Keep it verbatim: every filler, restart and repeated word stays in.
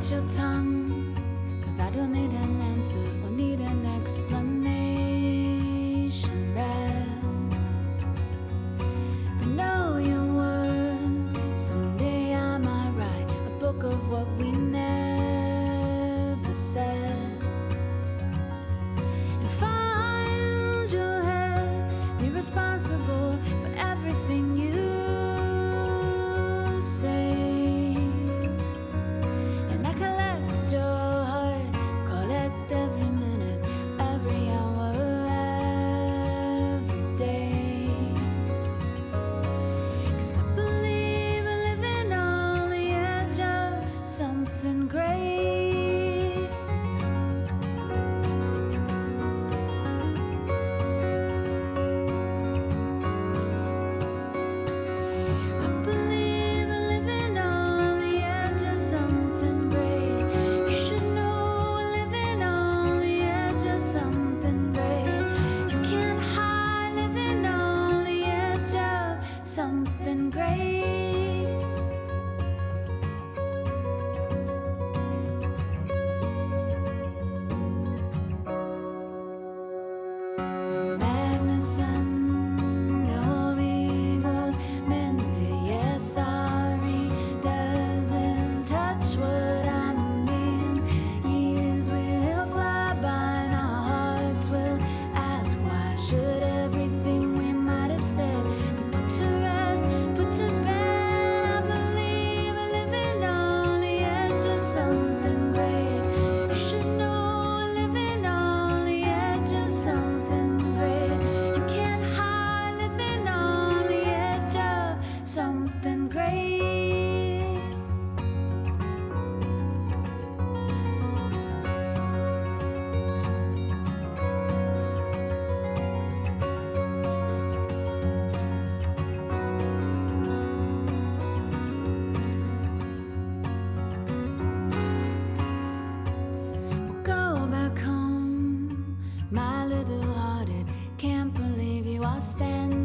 bite your tongue, 'cause I don't need an answer or need an explanation, right? But know your words, someday I might write a book of what we never said, and find your head, be responsible for everything you say. Something great. Magnuson, no egos, Mindy, yes, sorry, doesn't touch what I mean. Years will fly by and our hearts will ask, why should everything we might have said be put to rest, put to bed? I believe we're living on the edge of something great. You should know we're living on the edge of something great. You can't hide living on the edge of something great. Go back home, my little hearted. Can't believe you are standing